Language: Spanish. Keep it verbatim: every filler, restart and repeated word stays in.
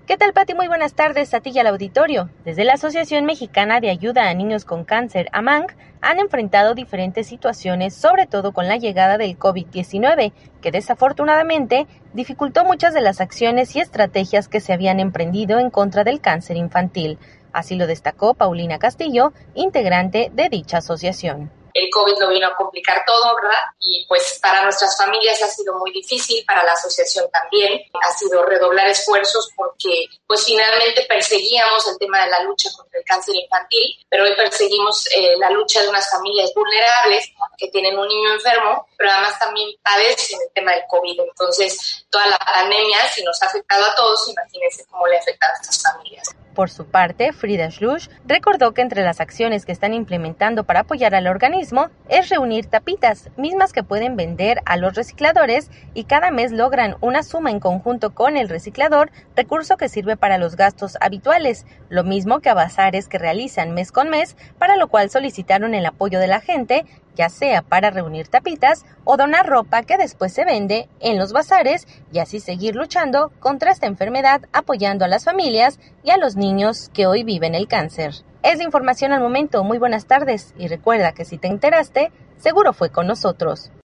¿Qué tal, Pati? Muy buenas tardes a ti y al auditorio. Desde la Asociación Mexicana de Ayuda a Niños con Cáncer, AMANC, han enfrentado diferentes situaciones, sobre todo con la llegada del COVID diecinueve, que desafortunadamente dificultó muchas de las acciones y estrategias que se habían emprendido en contra del cáncer infantil. Así lo destacó Paulina Castillo, integrante de dicha asociación. El COVID lo vino a complicar todo, ¿verdad? Y pues para nuestras familias ha sido muy difícil, para la asociación también. Ha sido redoblar esfuerzos porque pues finalmente perseguíamos el tema de la lucha contra el cáncer infantil, pero hoy perseguimos eh, la lucha de unas familias vulnerables que tienen un niño enfermo, pero además también padecen el tema del COVID. Entonces, toda la pandemia, si nos ha afectado a todos, imagínense cómo le ha afectado a estas familias. Por su parte, Frida Schlusch recordó que entre las acciones que están implementando para apoyar al organismo es reunir tapitas, mismas que pueden vender a los recicladores y cada mes logran una suma en conjunto con el reciclador, recurso que sirve para los gastos habituales, lo mismo que a bazares que realizan mes con mes, para lo cual solicitaron el apoyo de la gente, ya sea para reunir tapitas o donar ropa que después se vende en los bazares y así seguir luchando contra esta enfermedad, apoyando a las familias y a los niños que hoy viven el cáncer. Es la información al momento. Muy buenas tardes y recuerda que si te enteraste, seguro fue con nosotros.